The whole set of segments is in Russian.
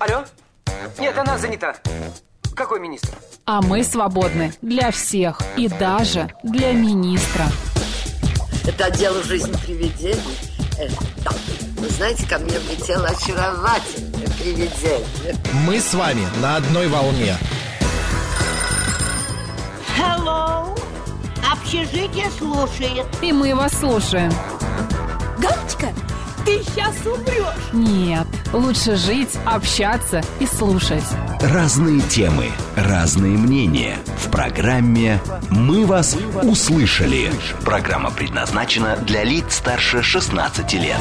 Алло? Нет, она занята. Какой министр? А мы свободны для всех и даже для министра. Это отдел «Жизнь привидений». Да. Вы знаете, ко мне влетело очаровательное привидение. Мы с вами на одной волне. Hello. Общежитие слушает. И мы вас слушаем. Галочка, ты сейчас умрешь. Нет, лучше жить, общаться и слушать. Разные темы, разные мнения. В программе «Мы вас услышали». Программа предназначена для лиц старше 16 лет.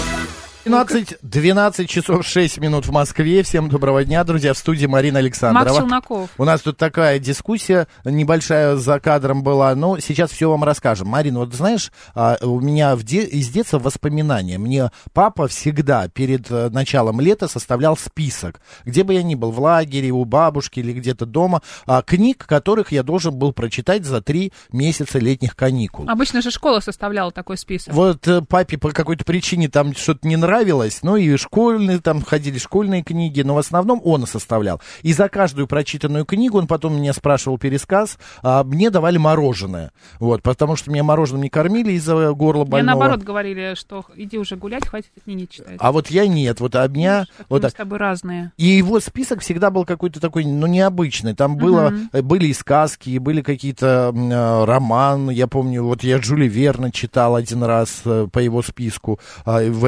12 часов 6 минут в Москве. Всем доброго дня, друзья. В студии Марина Александрова. Макс Челноков. У нас тут такая дискуссия небольшая за кадром была, но сейчас все вам расскажем. Марина, вот знаешь, у меня из детства воспоминания. Мне папа всегда перед началом лета составлял список, где бы я ни был, в лагере, у бабушки или где-то дома, книг, которых я должен был прочитать за 3 месяца летних каникул. Обычно же школа составляла такой список. Вот папе по какой-то причине там что-то не нравилось, ну и школьные, там ходили школьные книги, но в основном он составлял. И за каждую прочитанную книгу он потом меня спрашивал пересказ, мне давали мороженое, вот, потому что меня мороженым не кормили из-за горла больного. Мне наоборот говорили, что иди уже гулять, хватит книги читать. А вот я нет, вот а меня... Вот, мы с тобой разные. И его список всегда был какой-то такой, ну, необычный. Там были и сказки, и были какие-то романы. Я помню, вот я Жюля Верна читал один раз по его списку в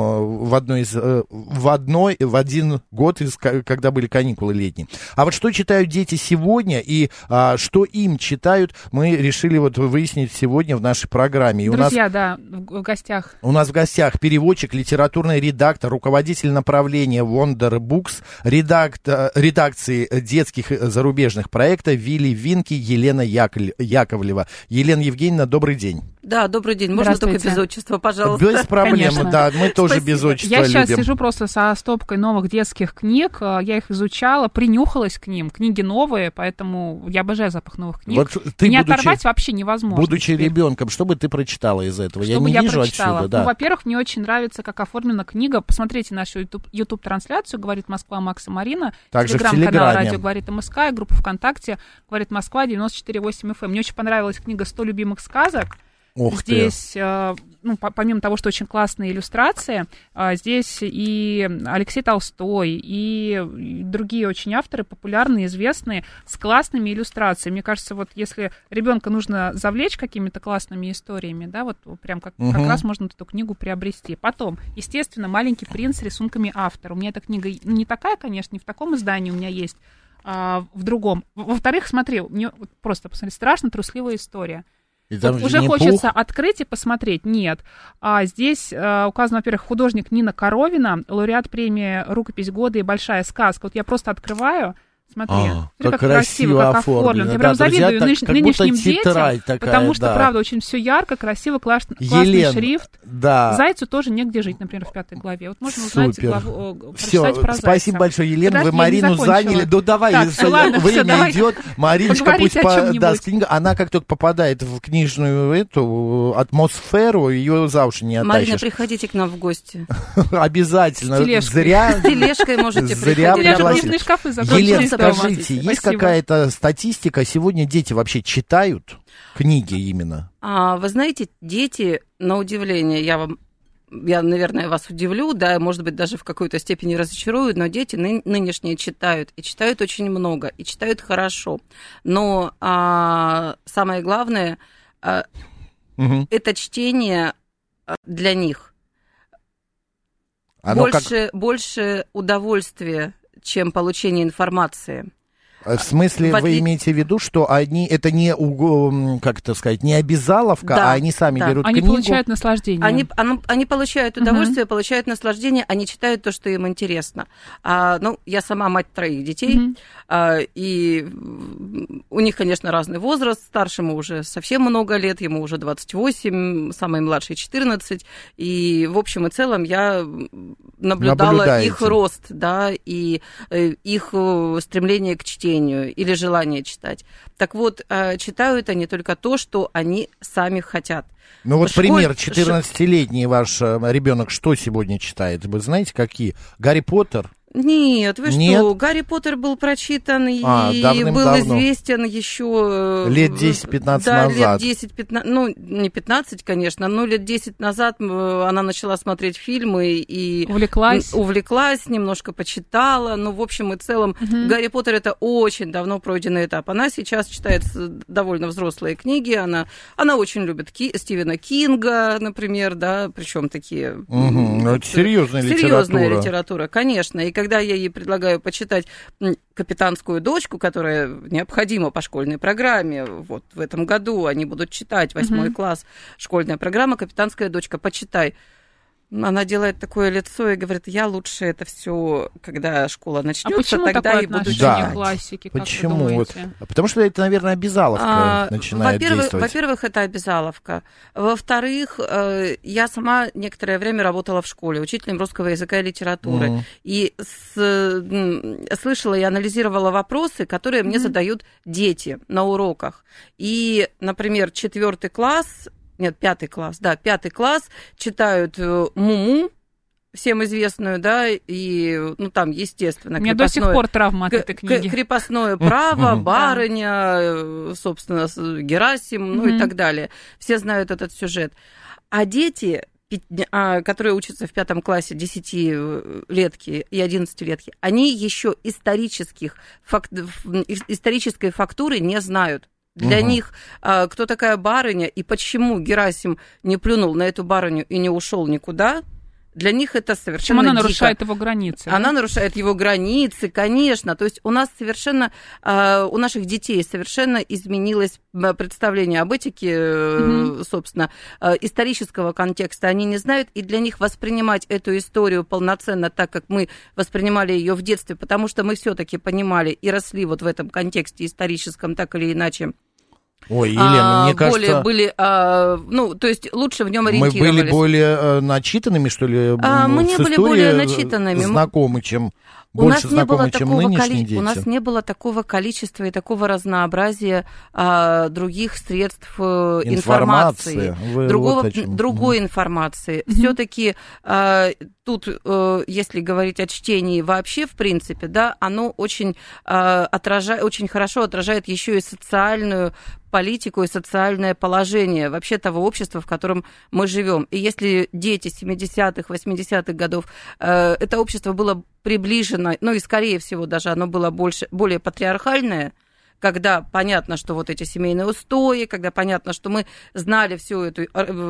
один год, когда были каникулы летние. А вот что читают дети сегодня и что им читают, мы решили вот выяснить сегодня в нашей программе. И друзья, в гостях. У нас в гостях переводчик, литературный редактор, руководитель направления Wonder Books, редакции детских зарубежных проектов Вилли Винки Елена Яковлева. Елена Евгеньевна, добрый день. Да, добрый день. Можно только без отчества, пожалуйста? Без проблем, конечно. Да, мы тоже без отчества Я сейчас любим. сижу просто со стопкой новых детских книг, я их изучала, принюхалась к ним, книги новые, поэтому я обожаю запах новых книг. Вот ты, меня оторвать вообще невозможно. Будучи ребенком, что бы ты прочитала из этого? Что я бы не я вижу прочитала? отсюда. Да. Ну, во-первых, мне очень нравится, как оформлена книга. Посмотрите нашу YouTube-трансляцию «Говорит Москва» Макса Марина. Также в Телеграм-канал Телеграме. «Радио говорит МСК» и группа ВКонтакте «Говорит Москва» 94.8 FM. Мне очень понравилась книга «100 любимых сказок». Ух Здесь, помимо того, что очень классные иллюстрации, здесь и Алексей Толстой, и другие очень авторы, популярные, известные, с классными иллюстрациями. Мне кажется, вот если ребенка нужно завлечь какими-то классными историями, да, вот прям как раз можно эту книгу приобрести. Потом, естественно, «Маленький принц» с рисунками автора. У меня эта книга не такая, конечно, не в таком издании у меня есть, а в другом. Во-вторых, смотри, мне просто, посмотри, страшно трусливая история. Вот уже хочется открыть и посмотреть. Нет. Здесь указано, во-первых, художник Нина Коровина, лауреат премии «Рукопись года» и «Большая сказка». Вот я просто открываю. Смотри, как красиво, как оформлено. Я прям завидую нынешним детям, такая, потому что, правда, очень все ярко, красиво, классный шрифт. Да. Зайцу тоже негде жить, например, в 5 главе. Вот можно узнать прочитать про Зайца. Спасибо большое, Елена, Подожди, вы Марину заняли. Ну давай, время идет. Мариночка пусть даст книгу. Она как только попадает в книжную эту атмосферу, ее за уши не оттащишь. Марина, приходите к нам в гости. Обязательно. Зря. С тележкой можете приходить. Книжные шкафы закончились. Скажите, есть какая-то статистика, сегодня дети вообще читают книги именно? Вы знаете, дети, на удивление, я, наверное, вас удивлю, да, может быть, даже в какой-то степени разочарую, но дети нынешние читают, и читают очень много, и читают хорошо. Но самое главное, это чтение для них. Больше удовольствия, чем получение информации. В смысле, вы имеете в виду, что это не, как это сказать, не обязаловка, да, а они сами берут книгу? Они получают наслаждение. Они получают удовольствие, получают наслаждение, они читают то, что им интересно. Я сама мать 3 детей, и у них, конечно, разный возраст. Старшему уже совсем много лет, ему уже 28, самой младшей 14. И, в общем и целом, я наблюдала их рост, да, и их стремление к чтению или желание читать. Так вот, читают они только то, что они сами хотят. Ну вот пример, 14-летний ваш ребенок что сегодня читает? Вы знаете, какие? Гарри Поттер? Нет, вы Нет? что, Гарри Поттер был прочитан и был известен еще... Лет 10-15 лет назад. 10-15, ну, не 15, конечно, но лет 10 назад она начала смотреть фильмы и... Увлеклась, немножко почитала, но в общем и целом Гарри Поттер — это очень давно пройденный этап. Она сейчас читает довольно взрослые книги, она очень любит Стивена Кинга, например, да, причем такие... Это серьезная литература, конечно. И когда я ей предлагаю почитать «Капитанскую дочку», которая необходима по школьной программе, вот в этом году они будут читать 8 класс, школьная программа «Капитанская дочка», почитай. Она делает такое лицо и говорит: я лучше это все, когда школа начнется, тогда и буду читать. Классики, почему? Потому что это, наверное, обязаловка начинает действовать. Во-первых, это обязаловка. Во-вторых, я сама некоторое время работала в школе учителем русского языка и литературы. И слышала и анализировала вопросы, которые мне задают дети на уроках. И, например, 4 класс... Нет, 5 класс, да, 5 класс читают Муму, всем известную, да, и, ну, там, естественно, у меня до сих пор травма от этой книги. Крепостное право, барыня, собственно, Герасим, ну, и так далее. Все знают этот сюжет. А дети, которые учатся в 5 классе, 10-летки и 11-летки, они еще исторической фактуры не знают. Для них кто такая барыня и почему Герасим не плюнул на эту барыню и не ушел никуда, для них это совершенно она дико. Нарушает его границы. Она нарушает его границы, конечно. То есть у нас совершенно, у наших детей совершенно изменилось представление об этике, собственно, исторического контекста. Они не знают, и для них воспринимать эту историю полноценно так, как мы воспринимали ее в детстве, потому что мы все-таки понимали и росли вот в этом контексте историческом, так или иначе. Ой, Елена, мне кажется... ну, то есть лучше в нем ориентировались. Мы были более начитанными, что ли? Мы не были более начитанными. Знакомы, чем... Больше знакомы, чем нынешние дети. У нас не было такого количества и такого разнообразия других средств информации. Другой информации. Все-таки тут, если говорить о чтении вообще, в принципе, да, оно очень хорошо отражает еще и социальную политику и социальное положение вообще того общества, в котором мы живем. И если дети 70-х, 80-х годов, это общество было приближено, ну и, скорее всего, даже оно было более патриархальное, когда понятно, что вот эти семейные устои, когда понятно, что мы знали всю эту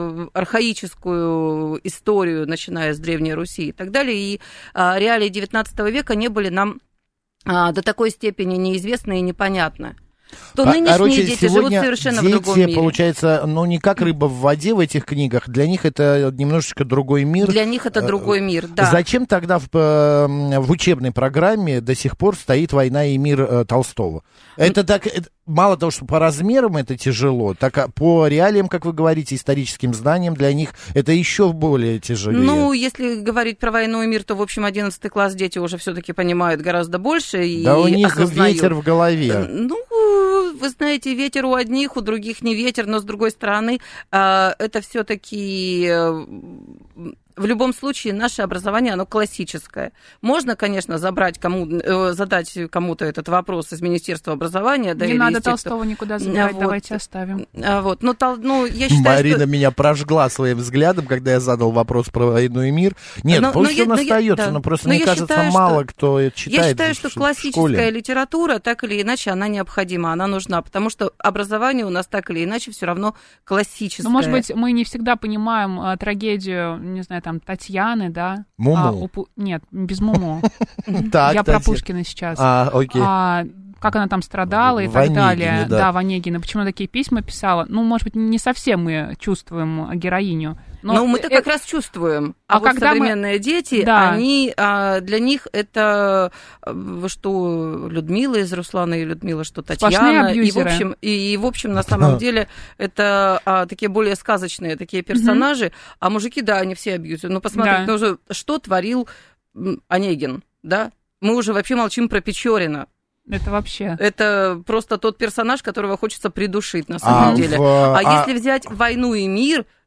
архаическую историю, начиная с Древней Руси и так далее, и реалии XIX века не были нам до такой степени неизвестны и непонятны. То нынешние дети живут совершенно в другом мире. Получается, ну, не как рыба в воде в этих книгах. Для них это немножечко другой мир. Для них это другой мир, да. Зачем тогда в учебной программе до сих пор стоит «Война и мир» Толстого? Это так... Мало того, что по размерам это тяжело, так по реалиям, как вы говорите, историческим знаниям, для них это еще более тяжелее. Ну, если говорить про «Войну и мир», то, в общем, 11 класс дети уже все-таки понимают гораздо больше и да, у них осознают. Ветер в голове. Ну, вы знаете, ветер у одних, у других не ветер, но, с другой стороны, это все-таки... В любом случае, наше образование, оно классическое. Можно, конечно, задать кому-то этот вопрос из Министерства образования. Да, не надо Толстого никуда забирать, вот. Давайте оставим. Вот. Но я считаю, Марина меня прожгла своим взглядом, когда я задал вопрос про «Войну и мир». Нет, пусть он остается, но просто, мне кажется, мало кто это читает. Я считаю, что классическая литература, так или иначе, она необходима, она нужна, потому что образование у нас так или иначе все равно классическое. Ну, может быть, мы не всегда понимаем трагедию, не знаю, там, Татьяны, да? Муму? Нет, без Муму. Так, я про Пушкина сейчас. Окей. Как она там страдала и так далее. Да, Ванегина. Почему она такие письма писала? Ну, может быть, не совсем мы чувствуем героиню. Но мы-то как раз чувствуем. А вот когда современные дети, они, для них это что Людмила из «Руслана и Людмила», что Татьяна. И в общем, на самом деле, это такие более сказочные такие персонажи. А мужики, да, они все абьюзеры. Ну, посмотрите, что творил Онегин, да? Мы уже вообще молчим про Печорина. Это вообще... Это просто тот персонаж, которого хочется придушить, на самом деле. Если взять «Войну и мир»,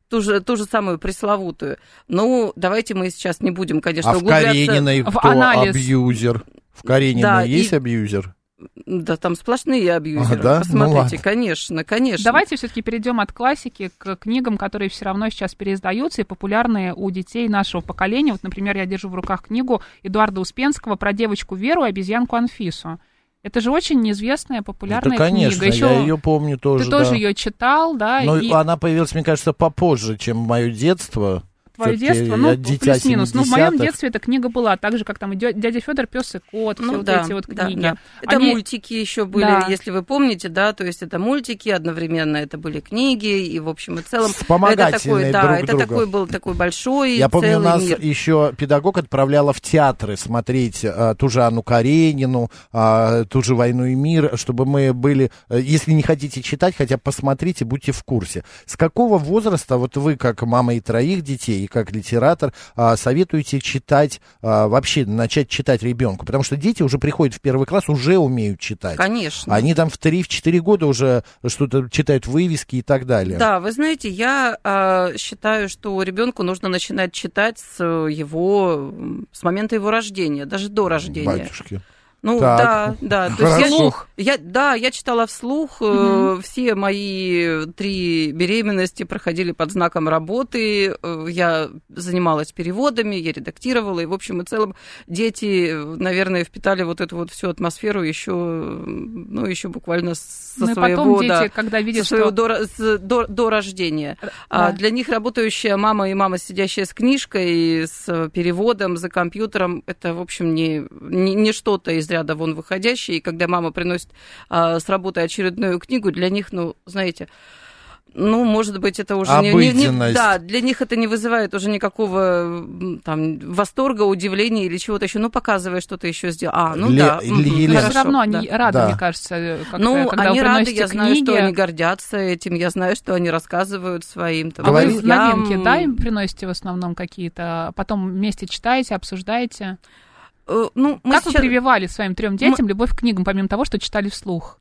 ту же самую пресловутую. Ну, давайте мы сейчас не будем, конечно, в углубляться Карениной в кто анализ. абьюзер? В Карениной Да, есть абьюзер? Да, там сплошные абьюзеры. Да? Посмотрите, Ну, конечно. Давайте все-таки перейдем от классики к книгам, которые все равно сейчас переиздаются и популярные у детей нашего поколения. Вот, например, я держу в руках книгу Эдуарда Успенского про девочку Веру и обезьянку Анфису. Это же очень известная, популярная конечно, книга. Еще я ее помню тоже. Ты тоже ее читал, да? Но и... она появилась, мне кажется, попозже, чем мое детство. Твое Всё-таки детство, я дитя плюс-минус. Ну, в моем 70-х. детстве эта книга была, так же, как там и «Дядя Федор», «Пес и кот», все вот эти вот книги. Да. Это мультики еще были, если вы помните, да, то есть это мультики, одновременно это были книги, и в общем и целом... Вспомогательные это друг такой друга. был такой большой Я помню, целый нас мир. еще педагог отправляла в театры смотреть ту же Анну Каренину, ту же «Войну и мир», чтобы мы были... Если не хотите читать, хотя бы посмотрите, будьте в курсе. С какого возраста, вот вы, как мама и троих детей, и как литератор, советуете читать, вообще начать читать ребенку? Потому что дети уже приходят в первый класс, уже умеют читать. Конечно. Они там в 3-4 года уже что-то читают, вывески и так далее. Да, вы знаете, я считаю, что ребенку нужно начинать читать с момента его рождения, даже до рождения. Батюшки. Ну, так, да. То хорошо. есть я читала вслух. Все мои 3 беременности проходили под знаком работы. Я занималась переводами, я редактировала. И, в общем и целом, дети, наверное, впитали вот эту вот всю атмосферу еще буквально со своего, дети, когда видят, что... до рождения. Да. Для них работающая мама и мама, сидящая с книжкой, с переводом, за компьютером, это, в общем, не что-то из ряда вон выходящее. И когда мама приносит с работы очередную книгу, для них, знаете... может быть, это уже обыденность. Да, для них это не вызывает уже никакого там восторга, удивления или чего-то еще. Показывая, что ты еще сделал. Да. Все равно они рады, мне кажется, когда они вы рады, приносите я знаю, книги. что они гордятся этим, я знаю, что они рассказывают своим. А вы новинки, да, им приносите в основном какие-то, потом вместе читаете, обсуждаете? Как вы прививали своим 3 детям любовь к книгам, помимо того, что читали вслух?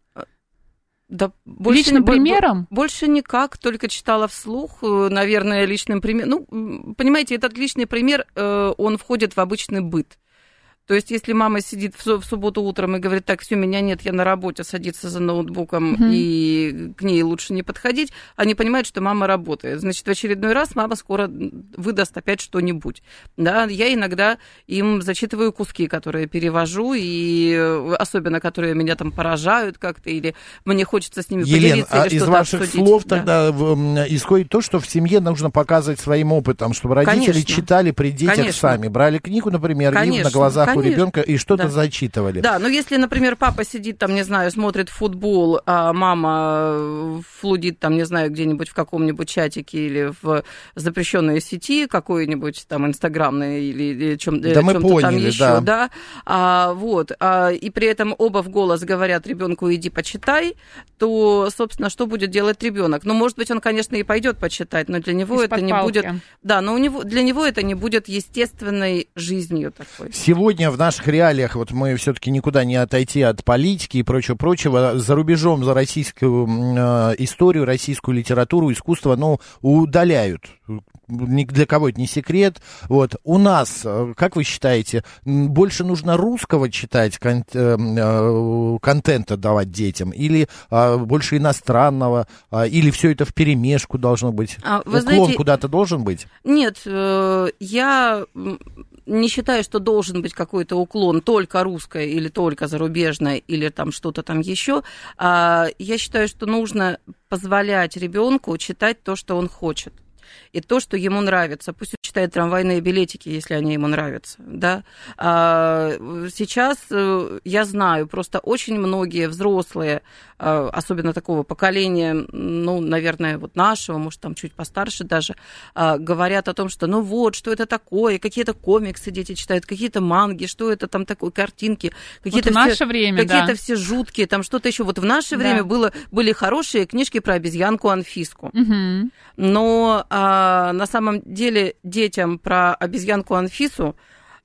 Да, личным примером? Больше никак, только читала вслух, наверное, личным примером. Понимаете, этот личный пример, он входит в обычный быт. То есть, если мама сидит в субботу утром и говорит, так, все, меня нет, я на работе, садится за ноутбуком, и к ней лучше не подходить, они понимают, что мама работает. Значит, в очередной раз мама скоро выдаст опять что-нибудь. Да, я иногда им зачитываю куски, которые перевожу, и особенно, которые меня там поражают как-то, или мне хочется с ними поделиться, или из что-то ваших обсудить. слов тогда исходит то, что в семье нужно показывать своим опытом, чтобы родители читали при детях сами. Брали книгу, например, и на глазах у ребенка и что-то зачитывали. Да, но если, например, папа сидит там, не знаю, смотрит футбол, а мама флудит там, не знаю, где-нибудь в каком-нибудь чатике или в запрещенной сети какой-нибудь там инстаграмной или чем-то там еще, да. И при этом оба в голос говорят ребенку иди почитай, то, собственно, что будет делать ребенок? Может быть, он, конечно, и пойдет почитать, но для него это не будет. Да, но для него это не будет естественной жизнью такой. Сегодня в наших реалиях, вот мы все-таки никуда не отойти от политики и прочего, за рубежом, за российскую историю, российскую литературу, искусство, удаляют. Ни для кого это не секрет. У нас, как вы считаете, больше нужно русского читать, контента давать детям, или больше иностранного, или все это вперемешку должно быть? Уклон куда-то должен быть? Нет, я не считаю, что должен быть какой-то уклон только русское или только зарубежное, или там что-то там еще. Я считаю, что нужно позволять ребенку читать то, что он хочет. И то, что ему нравится. Пусть он читает трамвайные билетики, если они ему нравятся. Да? Сейчас я знаю, просто очень многие взрослые, особенно такого поколения, наверное, нашего, может, там чуть постарше даже, говорят о том, что что это такое, какие-то комиксы дети читают, какие-то манги, что это там такое, картинки, какие-то в наше время, какие-то все жуткие, там что-то еще. В наше время были хорошие книжки про обезьянку Анфиску. Угу. Но на самом деле детям про обезьянку Анфису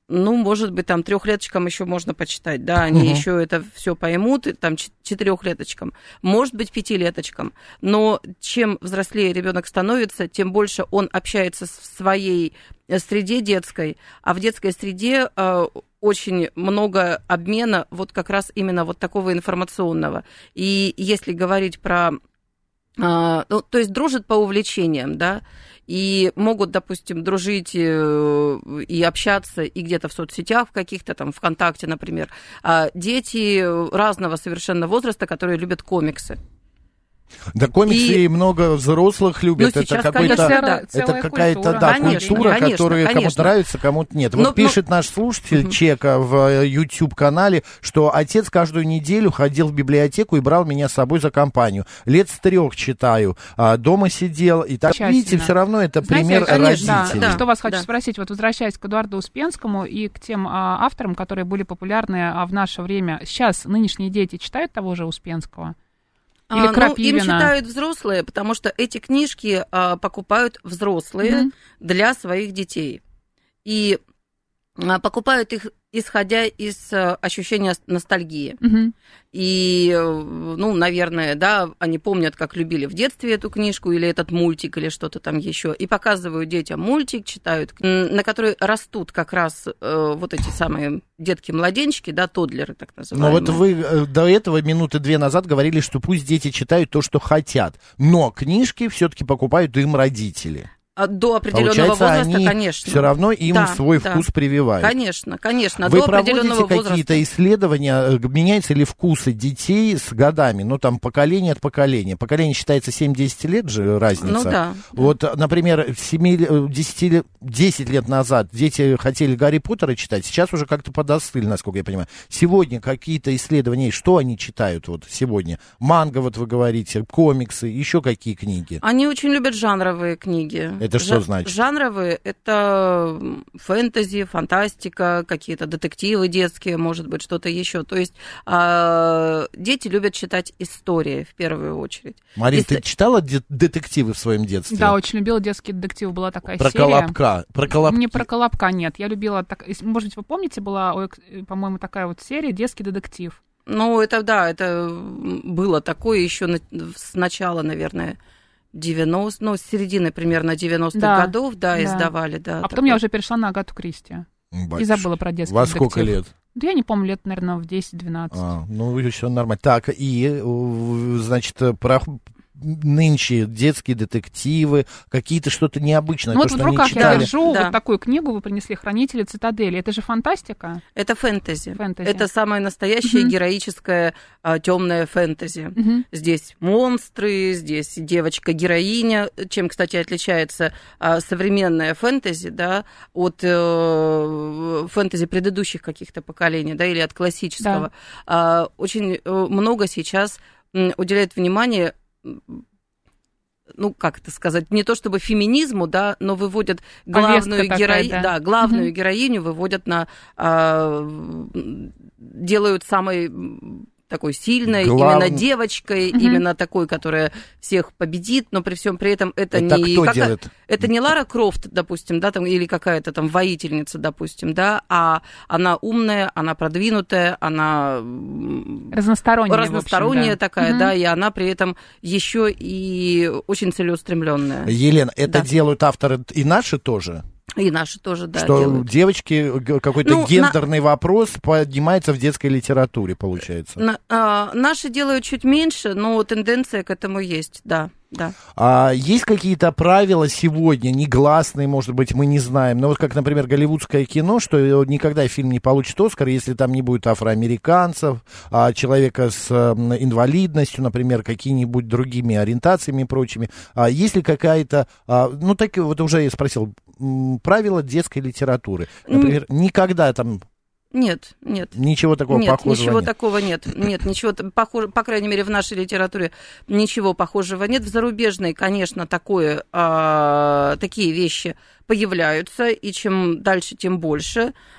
Ну, может быть, там 3-леточкам еще можно почитать, да, они еще это все поймут, и там 4-леточкам, может быть, 5-леточкам. Но чем взрослее ребенок становится, тем больше он общается в своей среде детской, а в детской среде очень много обмена вот как раз именно вот такого информационного. И если говорить про... то есть дружат по увлечениям, да, и могут, допустим, дружить и общаться и где-то в соцсетях, в каких-то там, ВКонтакте, например, дети разного совершенно возраста, которые любят комиксы. Да, комиксы и много взрослых любят. Ну, это какая-то культура, которая кому-то нравится, кому-то нет. Вот пишет наш слушатель Чека в YouTube-канале, что отец каждую неделю ходил в библиотеку и брал меня с собой за компанию. Лет с 3 читаю, дома сидел. И так, видите, все равно это пример родителей. Да. Что вас хочу спросить, вот возвращаясь к Эдуарду Успенскому и к тем авторам, которые были популярны в наше время. Сейчас нынешние дети читают того же Успенского? Или Крапивина? Им читают взрослые, потому что эти книжки покупают взрослые для своих детей. И покупают их, исходя из ощущения ностальгии. И, ну, наверное, да, они помнят, как любили в детстве эту книжку или этот мультик, или что-то там еще. И показывают детям мультик, читают, на который растут как раз вот эти самые детки-младенчики, да, тоддлеры так называемые. Но вот вы до этого 2 минуты назад говорили, что пусть дети читают то, что хотят, но книжки все-таки покупают им родители. До определенного возраста, конечно. Все равно им свой вкус прививают. Конечно. Вы до определенного проводите какие-то исследования, меняются ли вкусы детей с годами? Ну, там, поколение от поколения. Поколение считается 7-10 лет же разница. Ну, да. Вот, например, 10 лет назад дети хотели Гарри Поттера читать, сейчас уже как-то подостыли, насколько я понимаю. Сегодня какие-то исследования, что они читают вот сегодня? Манго, вот вы говорите, комиксы, еще какие книги? Они очень любят жанровые книги. Это что значит? Жанровые – это фэнтези, фантастика, какие-то детективы детские, может быть, что-то еще. То есть дети любят читать истории в первую очередь. Марин, ты читала детективы в своем детстве? Да, очень любила детские детективы, была такая серия. Колобка? Не про Колобка, нет. Я любила, может быть, вы помните, была, по-моему, такая вот серия «Детский детектив». Ну, это да, это было такое еще с начала, наверное, 90, ну, с середины примерно 90-х годов, издавали, да. А потом я уже перешла на Агату Кристи. И забыла про детский детектив. Во сколько лет? Да я не помню, лет, наверное, в 10-12. Ну, еще нормально. Так, и, значит, про нынче детские детективы, какие-то что-то необычное, ну, то, вот что в руках они читали. Я держу вот такую книгу, вы принесли «Хранители цитадели». Это же фантастика? Это фэнтези. Это самое настоящее героическое темное фэнтези. Здесь монстры, здесь девочка-героиня, чем, кстати, отличается современное фэнтези, да, от фэнтези предыдущих каких-то поколений, да, или от классического. Да. Очень много сейчас уделяют внимание, ну, как это сказать, не то чтобы феминизму, да, но выводят главную героиню выводят на... делают самой такой сильной, именно девочкой, именно такой, которая всех победит, но при всем при этом это не Лара Крофт, допустим, да, там, или какая-то там воительница, допустим, да, а она умная, она продвинутая, она разносторонняя такая, да, и она при этом еще и очень целеустремленная. Елена, это делают авторы и наши тоже? И наши тоже, да, что делают. Девочки, какой-то гендерный вопрос поднимается в детской литературе, получается. Наши делают чуть меньше, но тенденция к этому есть, да. Есть какие-то правила сегодня, негласные, может быть, мы не знаем, но вот как, например, голливудское кино, что никогда фильм не получит «Оскар», если там не будет афроамериканцев, человека с инвалидностью, например, какими-нибудь другими ориентациями и прочими. Есть ли какая-то, ну, так вот уже я спросил, правила детской литературы? Например, никогда там... Нет. Ничего такого похожего нет? Ничего такого нет. Нет, ничего похожего, по крайней мере, в нашей литературе ничего похожего нет. В зарубежной, конечно, такие вещи появляются, и чем дальше, тем больше.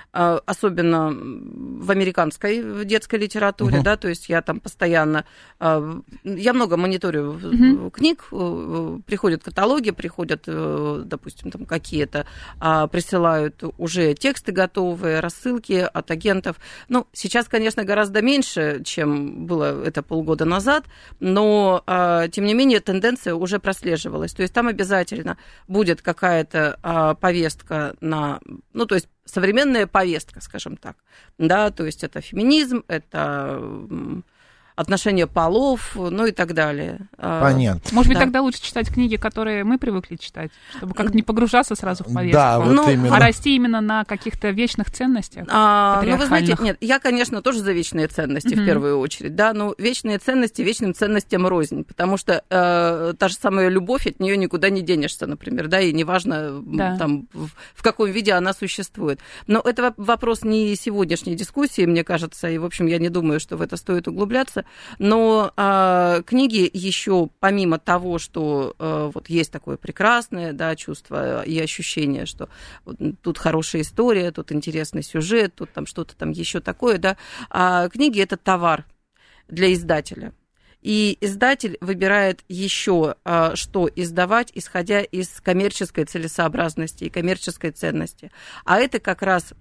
особенно в американской детской литературе, да, то есть я там постоянно, я много мониторю книг, приходят каталоги, приходят, допустим, там какие-то, присылают уже тексты готовые, рассылки от агентов. Ну, сейчас, конечно, гораздо меньше, чем было это полгода назад, но, тем не менее, тенденция уже прослеживалась. То есть там обязательно будет какая-то повестка на, ну, то есть современная повестка, скажем так, да, то есть это феминизм, это отношения полов, ну и так далее. Понятно. Может быть, тогда лучше читать книги, которые мы привыкли читать, чтобы как-то не погружаться сразу в повестку, да, вот именно. А расти именно на каких-то вечных ценностях. Ну, вы знаете, нет, я, конечно, тоже за вечные ценности в первую очередь, да, но вечные ценности вечным ценностям рознь, потому что та же самая любовь, от нее никуда не денешься, например, да, и неважно, там, в каком виде она существует. Но это вопрос не сегодняшней дискуссии, мне кажется, и, в общем, я не думаю, что в это стоит углубляться. Но книги еще, помимо того, что вот есть такое прекрасное, да, чувство и ощущение, что тут хорошая история, тут интересный сюжет, тут там что-то там еще такое, да, книги – это товар для издателя. И издатель выбирает еще, что издавать, исходя из коммерческой целесообразности и коммерческой ценности. А это как раз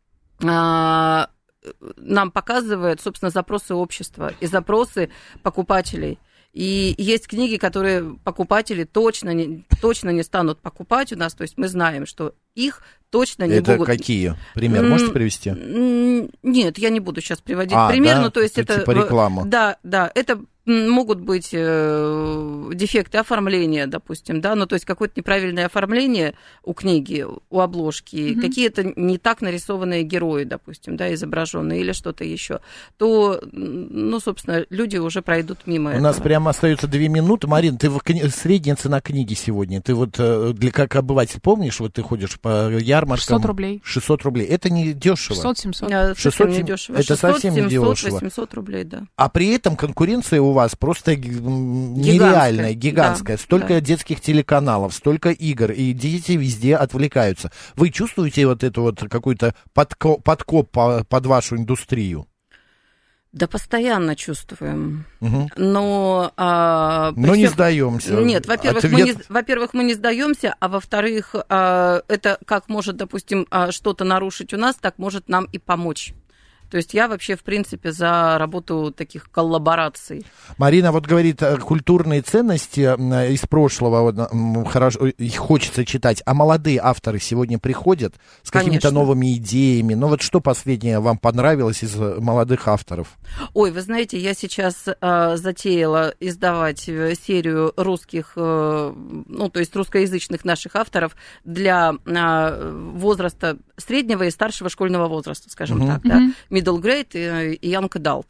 нам показывает, собственно, запросы общества и запросы покупателей. И есть книги, которые покупатели точно не станут покупать у нас, то есть мы знаем, что их точно не будут... Это какие? Пример можете привести? Нет, я не буду сейчас приводить пример, да? ну, то есть это... Типа реклама. Да, это могут быть дефекты оформления, допустим, да, ну, то есть какое-то неправильное оформление у книги, у обложки, какие-то не так нарисованные герои, допустим, да, изображенные или что-то еще, то, ну, собственно, люди уже пройдут мимо этого. У нас прямо остается 2 минуты. Марин, ты средняя цена книги сегодня, ты вот как обыватель помнишь, вот ты ходишь по ярмаркам? 600 рублей. 600 рублей. Это не дешево. 600-700. 600 не дешево. Это 600, совсем не 700, дешево. 800 рублей, да. А при этом конкуренция у вас просто нереальная, гигантская. Да, столько детских телеканалов, столько игр, и дети везде отвлекаются. Вы чувствуете вот эту вот какой-то подкоп под вашу индустрию? Да, постоянно чувствуем. Но Но не сдаемся. Нет, во-первых, мы не сдаемся, а во-вторых, это как может, допустим, что-то нарушить у нас, так может нам и помочь. То есть я вообще, в принципе, за работу таких коллабораций. Марина вот говорит, культурные ценности из прошлого хорошо, их хочется читать, а молодые авторы сегодня приходят с какими-то новыми идеями. Ну вот что последнее вам понравилось из молодых авторов? Ой, вы знаете, я сейчас затеяла издавать серию русских, ну то есть русскоязычных наших авторов для возраста среднего и старшего школьного возраста, скажем так, да, middle grade и young adult.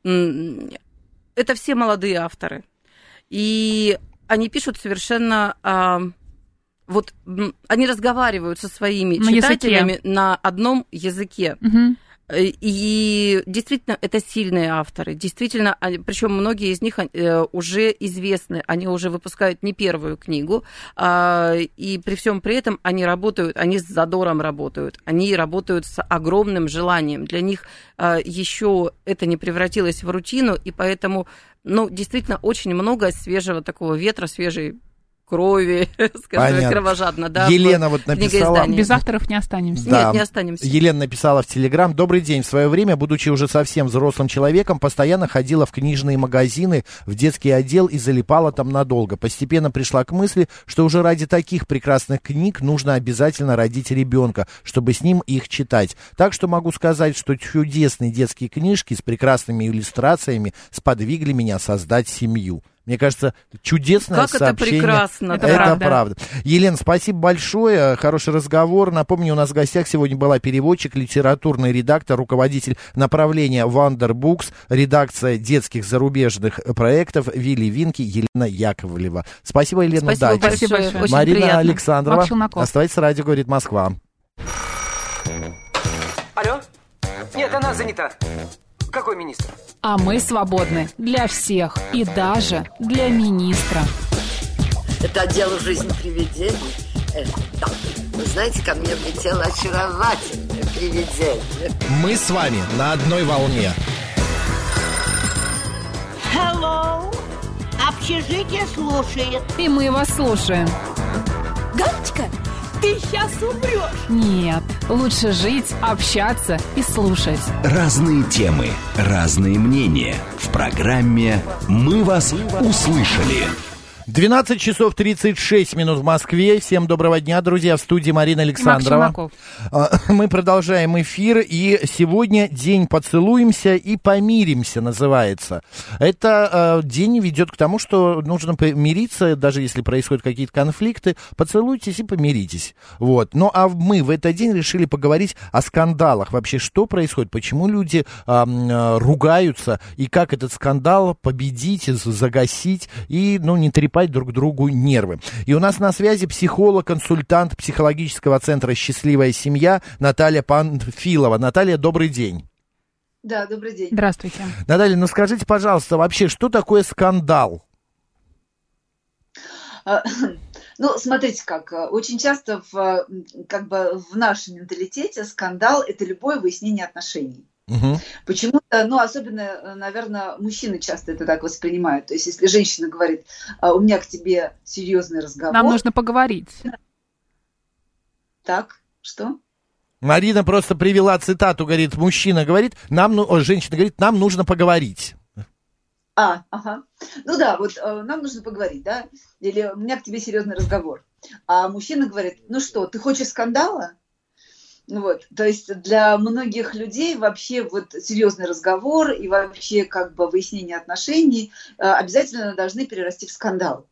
Это все молодые авторы. И они пишут совершенно... Вот они разговаривают со своими читателями на одном языке. И действительно, это сильные авторы. Действительно, причем многие из них уже известны. Они уже выпускают не первую книгу. И при всем при этом они работают, они с задором работают. Они работают с огромным желанием. Для них еще это не превратилось в рутину. И поэтому, ну, действительно, очень много свежего такого ветра, свежей крови, скажем, кровожадно, да. Елена вот написала... Без авторов не останемся. Да. Нет, не останемся. Елена написала в Телеграм: добрый день. В свое время, будучи уже совсем взрослым человеком, постоянно ходила в книжные магазины, в детский отдел и залипала там надолго. Постепенно пришла к мысли, что уже ради таких прекрасных книг нужно обязательно родить ребенка, чтобы с ним их читать. Так что могу сказать, что чудесные детские книжки с прекрасными иллюстрациями сподвигли меня создать семью. Мне кажется, чудесное как сообщение. Это прекрасно. Это правда. Елена, спасибо большое. Хороший разговор. Напомню, у нас в гостях сегодня была переводчик, литературный редактор, руководитель направления Wonderbooks, редакция детских зарубежных проектов Вилли Винки Елена Яковлева. Спасибо, Елена. Спасибо удачи. большое. Очень Марина приятно. Александрова. Оставайтесь, радио говорит Москва. Алло? Нет, она занята. Какой министр? А мы свободны для всех и даже для министра. Это отдел «Жизнь привидений». Да. Вы знаете, ко мне влетела очаровательная привидение. Мы с вами на одной волне. Hello, общежитие слушает. И мы вас слушаем. Галочка, ты сейчас умрешь. Нет, лучше жить, общаться и слушать. Разные темы, разные мнения. В программе «Мы вас услышали». 12 часов 36 минут в Москве. Всем доброго дня, друзья. В студии Марина Александрова. Мы продолжаем эфир. И сегодня день «Поцелуемся и помиримся» называется. Это день ведет к тому, что нужно помириться, даже если происходят какие-то конфликты. Поцелуйтесь и помиритесь. Вот. Ну, а мы в этот день решили поговорить о скандалах. Вообще, что происходит? Почему люди ругаются? И как этот скандал победить, загасить и, не трепать друг другу нервы. И у нас на связи психолог, консультант психологического центра «Счастливая семья» Наталья Панфилова. Наталья, добрый день. Да, добрый день. Здравствуйте. Наталья, скажите, пожалуйста, вообще, что такое скандал? Смотрите как. Очень часто в нашем менталитете скандал – это любое выяснение отношений. Угу. Почему-то, особенно, наверное, мужчины часто это так воспринимают. То есть, если женщина говорит, у меня к тебе серьезный разговор. Нам нужно поговорить. Так, что? Марина просто привела цитату, говорит, женщина говорит, нам нужно поговорить. Ага. Нам нужно поговорить, да? Или у меня к тебе серьезный разговор. А мужчина говорит, ты хочешь скандала? То есть для многих людей вообще серьезный разговор и вообще выяснение отношений обязательно должны перерасти в скандал.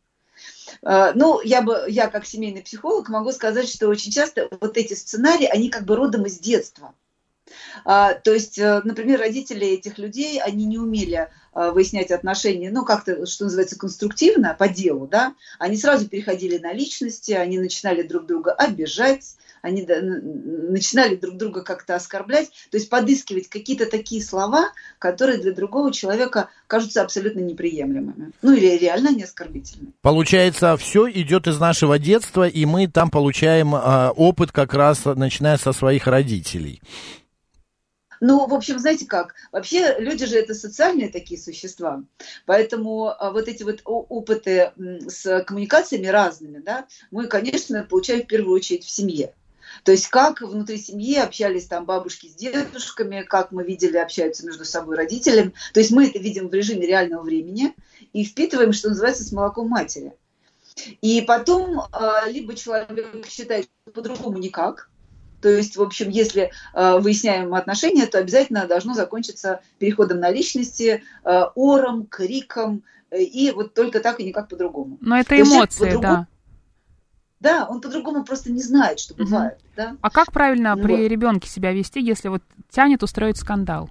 Я как семейный психолог могу сказать, что очень часто эти сценарии, они родом из детства. То есть, например, родители этих людей, они не умели выяснять отношения, как-то, что называется, конструктивно, по делу, да, они сразу переходили на личности, они начинали друг друга обижать, они начинали друг друга как-то оскорблять, то есть подыскивать какие-то такие слова, которые для другого человека кажутся абсолютно неприемлемыми, или реально не оскорбительными. Получается, все идет из нашего детства, и мы там получаем опыт как раз, начиная со своих родителей. В общем, знаете как, вообще люди же это социальные такие существа, поэтому эти опыты с коммуникациями разными, да, мы, конечно, получаем в первую очередь в семье. То есть как внутри семьи общались там бабушки с дедушками, как мы видели, общаются между собой родителями. То есть мы это видим в режиме реального времени и впитываем, что называется, с молоком матери. И потом либо человек считает, что по-другому никак. То есть, в общем, если выясняем отношения, то обязательно должно закончиться переходом на личности, ором, криком, и только так и никак по-другому. Но это эмоции, да. Да, он по-другому просто не знает, что бывает. Угу. Да? А как правильно при ребенке себя вести, если тянет устроить скандал?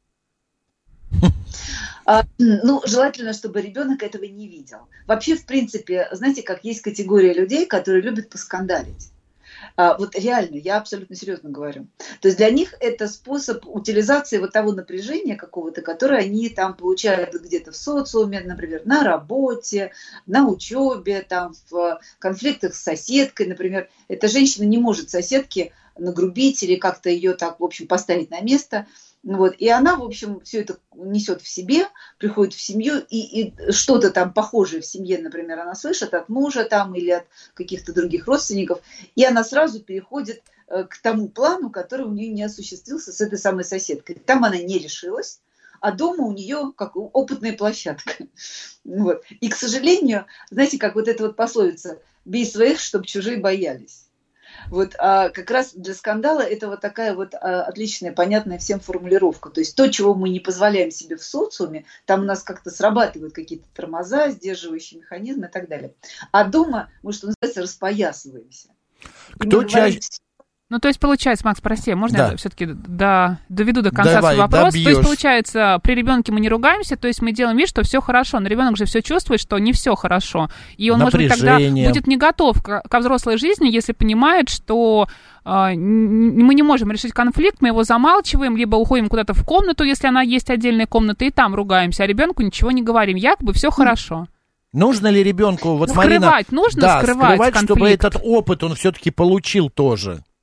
Желательно, чтобы ребенок этого не видел. Вообще, в принципе, знаете, как есть категория людей, которые любят поскандалить. Реально, я абсолютно серьезно говорю. То есть для них это способ утилизации того напряжения какого-то, которое они там получают где-то в социуме, например, на работе, на учебе, там, в конфликтах с соседкой, например. Эта женщина не может соседке нагрубить или как-то ее так, в общем, поставить на место. И она, в общем, все это несет в себе, приходит в семью, и что-то там похожее в семье, например, она слышит от мужа там или от каких-то других родственников, и она сразу переходит к тому плану, который у нее не осуществился с этой самой соседкой. Там она не решилась, а дома у нее как опытная площадка. И, к сожалению, знаете, как эта пословица «бей своих, чтобы чужие боялись». А как раз для скандала это такая отличная, понятная всем формулировка. То есть то, чего мы не позволяем себе в социуме, там у нас как-то срабатывают какие-то тормоза, сдерживающие механизмы и так далее. А дома мы, что называется, распоясываемся. Кто чаще... то есть, получается, Макс, прости, можно я все-таки доведу до конца свой вопрос? Добьешь. То есть, получается, при ребенке мы не ругаемся, то есть мы делаем вид, что все хорошо, но ребенок же все чувствует, что не все хорошо. И он, может быть, тогда будет не готов ко взрослой жизни, если понимает, что мы не можем решить конфликт, мы его замалчиваем, либо уходим куда-то в комнату, если она есть отдельная комната, и там ругаемся, а ребенку ничего не говорим, якобы все хорошо. Нужно ли ребенку, скрывать, Марина, нужно скрывать конфликт. Чтобы этот опыт он все-таки получил тоже?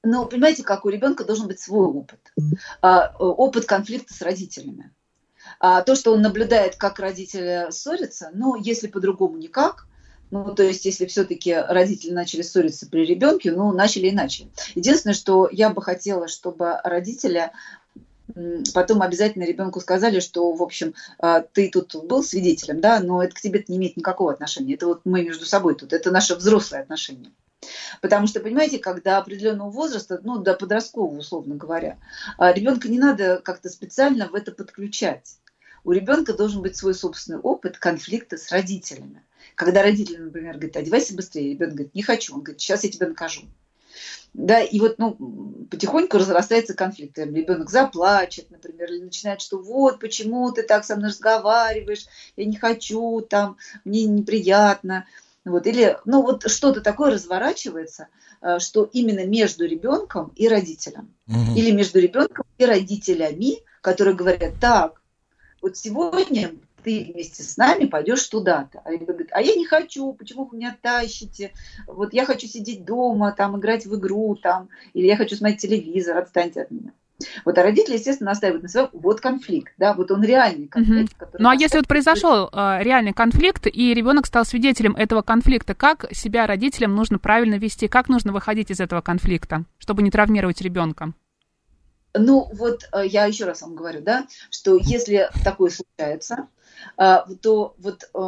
Но понимаете, как у ребенка должен быть свой опыт. Опыт конфликта с родителями. То, что он наблюдает, как родители ссорятся, если по-другому никак, то есть если все-таки родители начали ссориться при ребенке, начали иначе. Единственное, что я бы хотела, чтобы родители потом обязательно ребенку сказали, что, в общем, ты тут был свидетелем, да, но это к тебе не имеет никакого отношения. Это вот мы между собой тут, это наши взрослые отношения. Потому что, понимаете, когда определенного возраста, до подросткового, условно говоря, ребенка не надо как-то специально в это подключать. У ребенка должен быть свой собственный опыт конфликта с родителями. Когда родители, например, говорят, одевайся быстрее, ребенок говорит, не хочу, он говорит, сейчас я тебя накажу. Да, и вот потихоньку разрастается конфликт. Ребенок заплачет, например, или начинает, что вот, почему ты так со мной разговариваешь, я не хочу, там, мне неприятно. Или что-то такое разворачивается, что именно между ребенком и родителем. Или между ребенком и родителями, которые говорят, так, вот сегодня ты вместе с нами пойдешь туда-то. А ребенок говорит, а я не хочу, почему вы меня тащите? Вот я хочу сидеть дома, там, играть в игру, там, или я хочу смотреть телевизор, отстаньте от меня. А родители, естественно, настаивают на своем. Вот конфликт, да, вот он реальный конфликт. А если произошел реальный конфликт, и ребенок стал свидетелем этого конфликта, как себя родителям нужно правильно вести, как нужно выходить из этого конфликта, чтобы не травмировать ребенка? Я еще раз вам говорю, да, что если такое случается, то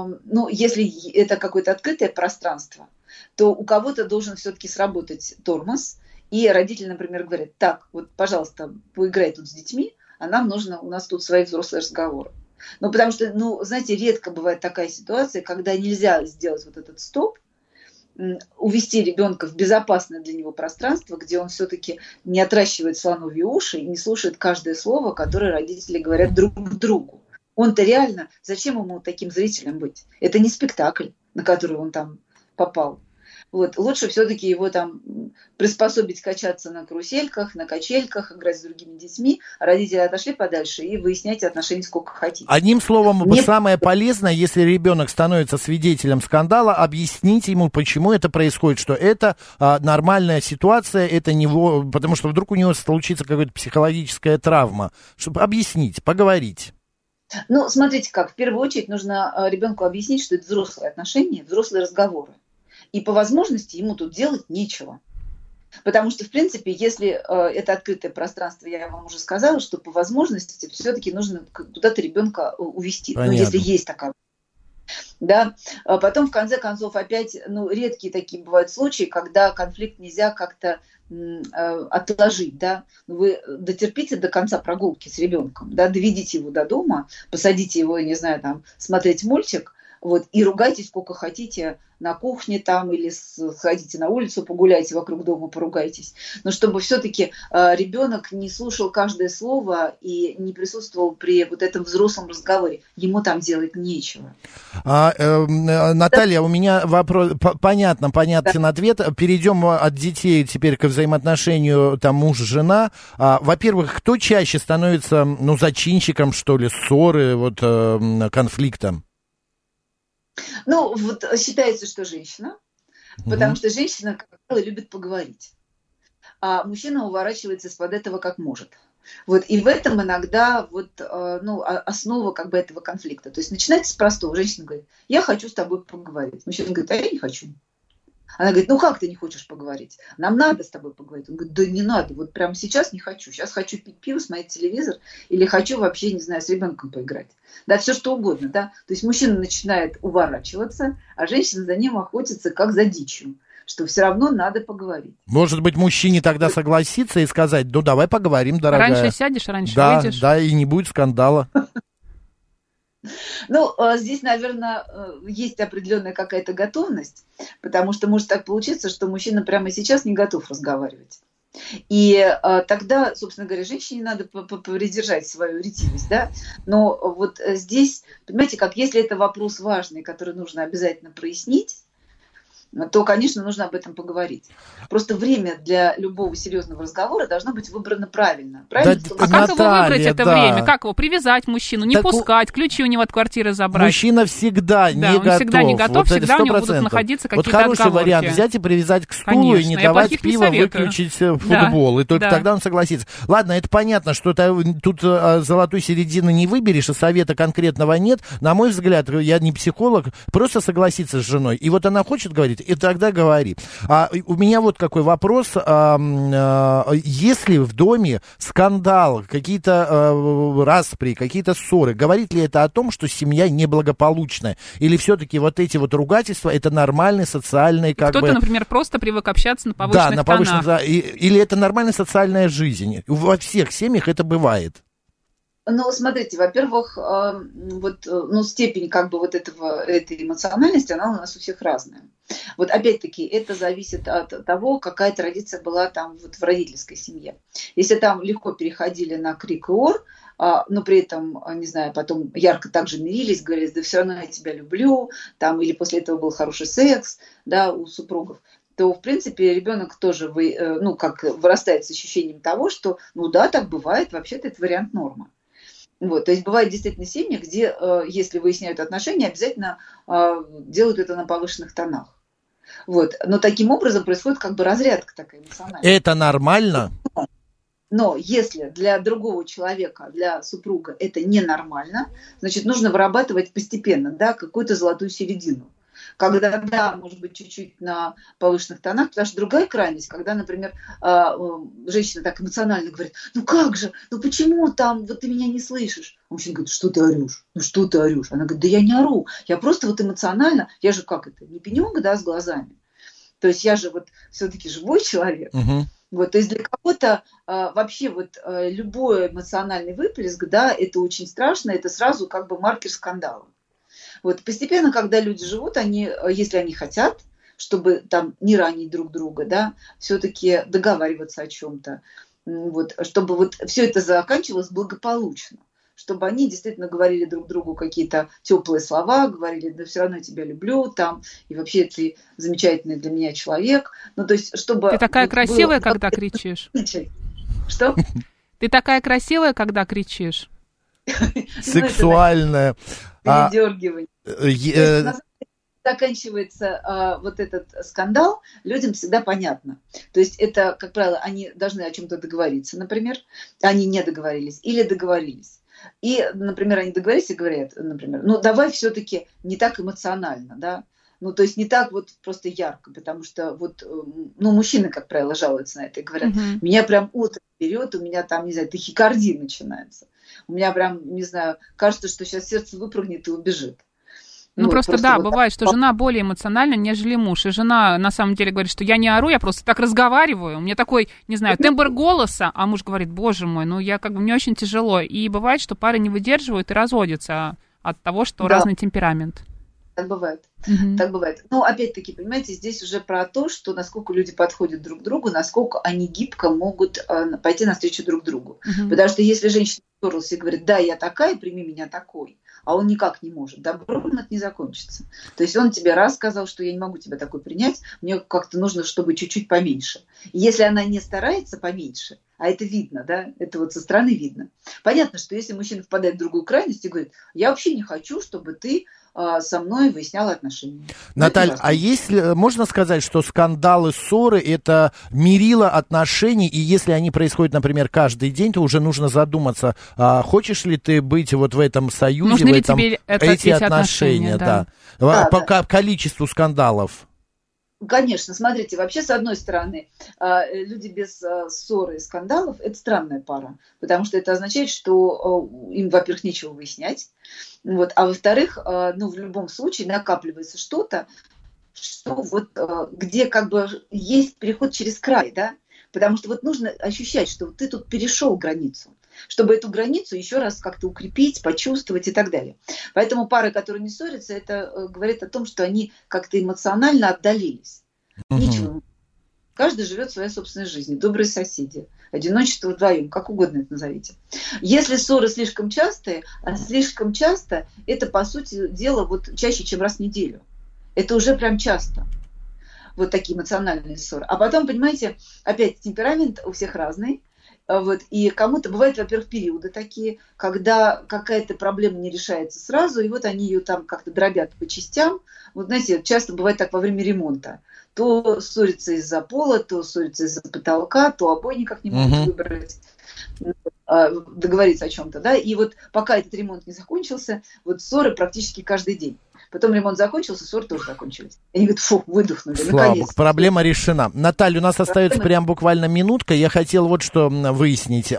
если это какое-то открытое пространство, то у кого-то должен все-таки сработать тормоз. И родители, например, говорят, так, вот, пожалуйста, поиграй тут с детьми, а нам нужно, у нас тут свои взрослые разговоры. Потому что, знаете, редко бывает такая ситуация, когда нельзя сделать вот этот стоп, увести ребенка в безопасное для него пространство, где он все-таки не отращивает слоновьи уши и не слушает каждое слово, которое родители говорят друг другу. Он-то реально, зачем ему таким зрителем быть? Это не спектакль, на который он там попал. Лучше все-таки его там приспособить качаться на карусельках, на качельках, играть с другими детьми, а родители отошли подальше и выясняйте отношения сколько хотите. Одним словом, самое полезное, если ребенок становится свидетелем скандала, объясните ему, почему это происходит, что это нормальная ситуация, это не потому что вдруг у него случится какая-то психологическая травма. Чтобы объяснить, поговорить. Смотрите как, в первую очередь нужно ребенку объяснить, что это взрослые отношения, взрослые разговоры. И по возможности ему тут делать нечего. Потому что, в принципе, если это открытое пространство, я вам уже сказала, что по возможности все-таки нужно куда-то ребенка увести. Если есть такая. Да? Потом, в конце концов, опять, редкие такие бывают случаи, когда конфликт нельзя как-то отложить. Да? Вы дотерпите до конца прогулки с ребенком, да? Доведите его до дома, посадите его, не знаю, там, смотреть мультик, и ругайтесь сколько хотите на кухне там, или сходите на улицу, погуляйте вокруг дома, поругайтесь. Но чтобы все-таки ребенок не слушал каждое слово и не присутствовал при вот этом взрослом разговоре. Ему там делать нечего. Наталья, у меня вопрос. Понятен ответ. Перейдем от детей теперь к взаимоотношению муж-жена. Во-первых, кто чаще становится, зачинщиком, что ли, ссоры, конфликта? Считается, что женщина, потому что женщина, как правило, любит поговорить, а мужчина уворачивается из-под этого как может. И в этом иногда основа этого конфликта. То есть начинается с простого. Женщина говорит, я хочу с тобой поговорить. Мужчина говорит, а я не хочу. Она говорит, как ты не хочешь поговорить? Нам надо с тобой поговорить. Он говорит, да не надо, прямо сейчас не хочу. Сейчас хочу пить пиво, смотреть телевизор, или хочу вообще, не знаю, с ребенком поиграть. Да, все что угодно, да. То есть мужчина начинает уворачиваться, а женщина за ним охотится, как за дичью, что все равно надо поговорить. Может быть, мужчине тогда согласиться и сказать, давай поговорим, дорогая. Раньше сядешь, раньше выйдешь. Да, и не будет скандала. Здесь, наверное, есть определенная какая-то готовность, потому что может так получиться, что мужчина прямо сейчас не готов разговаривать. И тогда, собственно говоря, женщине надо придержать свою ретивость, да. Но здесь, понимаете, как если это вопрос важный, который нужно обязательно прояснить, то, конечно, нужно об этом поговорить. Просто время для любого серьезного разговора должно быть выбрано правильно. А как его выбрать, это время? Как его привязать мужчину, не пускать, ключи у него от квартиры забрать? Мужчина всегда не готов. Всегда не готов, всегда у него будут находиться какие-то отговорки. Вот хороший вариант взять и привязать к стулу, и не давать пиво, выключить футбол. И только тогда он согласится. Ладно, это понятно, что тут золотой середины не выберешь, и совета конкретного нет. На мой взгляд, я не психолог, просто согласиться с женой. И вот она хочет говорить, и тогда говори. У меня вот какой вопрос. Если в доме скандал, какие-то распри, какие-то ссоры, говорит ли это о том, что семья неблагополучная? Или все-таки вот эти вот ругательства, это нормальные социальные Кто-то, например, просто привык общаться на повышенных тонах. Да, или это нормальная социальная жизнь? Во всех семьях это бывает. Ну, смотрите, во-первых, степень как бы вот этой эмоциональности, она у нас у всех разная. Вот опять-таки это зависит от того, какая традиция была там вот в родительской семье. Если там легко переходили на крик и ор, но при этом, не знаю, потом ярко также мирились, говорили, да все равно я тебя люблю, там, или после этого был хороший секс, да, у супругов, то, в принципе, ребенок тоже вырастает с ощущением того, что, ну да, так бывает, вообще-то это вариант нормы. Вот, то есть бывают действительно семьи, где, если выясняют отношения, обязательно делают это на повышенных тонах. Вот. Но таким образом происходит как бы разрядка такая эмоциональная. Это нормально? Но если для другого человека, для супруга это ненормально, значит, нужно вырабатывать постепенно, да, какую-то золотую середину. Когда, да, может быть, чуть-чуть на повышенных тонах, потому что другая крайность, когда, например, женщина так эмоционально говорит, ну как же, ну почему там, вот ты меня не слышишь? А мужчина говорит, что ты орешь? Ну что ты орешь? Она говорит, да я не ору, я просто вот эмоционально, я же как это, не пенёк, да, с глазами. То есть я же вот все-таки живой человек. Вот, то есть для кого-то вообще вот любой эмоциональный выплеск, да, это очень страшно, это сразу как бы маркер скандала. Вот постепенно, когда люди живут, они, если они хотят, чтобы там не ранить друг друга, да, все-таки договариваться о чем-то, вот, чтобы вот все это заканчивалось благополучно, чтобы они действительно говорили друг другу какие-то теплые слова, говорили, да все равно я тебя люблю, там, и вообще ты замечательный для меня человек. Ну, то есть, чтобы... Ты такая красивая, когда кричишь. Что? Ты такая красивая, когда кричишь. Сексуальная. Передергивание. Заканчивается вот этот скандал, людям всегда понятно. То есть это, как правило, они должны о чем-то договориться, например, они не договорились или договорились. И, например, они договорились и говорят, например, ну давай все-таки не так эмоционально, да, ну то есть не так вот просто ярко, потому что вот, ну мужчины, как правило, жалуются на это и говорят, меня прям утро берет, у меня там, не знаю, тахикардия начинается. У меня прям, не знаю, кажется, что сейчас сердце выпрыгнет и убежит. Ну, просто да, вот бывает, что жена более эмоциональна, нежели муж. И жена, на самом деле, говорит, что я не ору, я просто так разговариваю. У меня такой, не знаю, тембр голоса, а муж говорит, боже мой, ну, я как бы, мне очень тяжело. И бывает, что пары не выдерживают и разводятся от того, что разный темперамент. Так бывает. Так бывает. Но опять-таки, понимаете, здесь уже про то, что насколько люди подходят друг к другу, насколько они гибко могут пойти навстречу друг другу. Потому что если женщина уперлась и говорит, да, я такая, прими меня такой, а он никак не может, добром это не закончится. То есть он тебе раз сказал, что я не могу тебя такой принять, мне как-то нужно, чтобы чуть-чуть поменьше. И если она не старается поменьше, а это видно, да, это вот со стороны видно. Понятно, что если мужчина впадает в другую крайность и говорит, я вообще не хочу, чтобы ты со мной выясняла отношения. Наталья, а если можно сказать, что скандалы, ссоры – это мерило отношений, и если они происходят, например, каждый день, то уже нужно задуматься, хочешь ли ты быть вот в этом союзе, нужны в ли этом, тебе эти отношения, да. По количеству скандалов. Конечно, смотрите, вообще, с одной стороны, люди без ссоры и скандалов – это странная пара, потому что это означает, что им, во-первых, нечего выяснять, вот, а во-вторых, ну, в любом случае накапливается что-то, что вот, где как бы есть переход через край, да, потому что вот нужно ощущать, что ты тут перешел границу, чтобы эту границу еще раз как-то укрепить, почувствовать и так далее. Поэтому пары, которые не ссорятся, это говорит о том, что они как-то эмоционально отдалились. Ничего. Каждый живет своей собственной жизнью. Добрые соседи. Одиночество вдвоем. Как угодно это назовите. Если ссоры слишком частые, а слишком часто, это, по сути дела, вот чаще, чем раз в неделю. Это уже прям часто. вот такие эмоциональные ссоры. А потом, понимаете, опять темперамент у всех разный. Вот, и кому-то бывают, во-первых, периоды такие, когда какая-то проблема не решается сразу, и вот они ее там как-то дробят по частям. Вот, знаете, часто бывает так во время ремонта. То ссорятся из-за пола, то ссорятся из-за потолка, то обои никак не могут выбрать, договориться о чем-то, да. И вот пока этот ремонт не закончился, вот ссоры практически каждый день. Потом ремонт закончился, ссоры тоже закончились. И они говорят, фу, выдохнули, наконец-то. Проблема решена. Наталья, у нас остается прям буквально минутка. Я хотел вот что выяснить.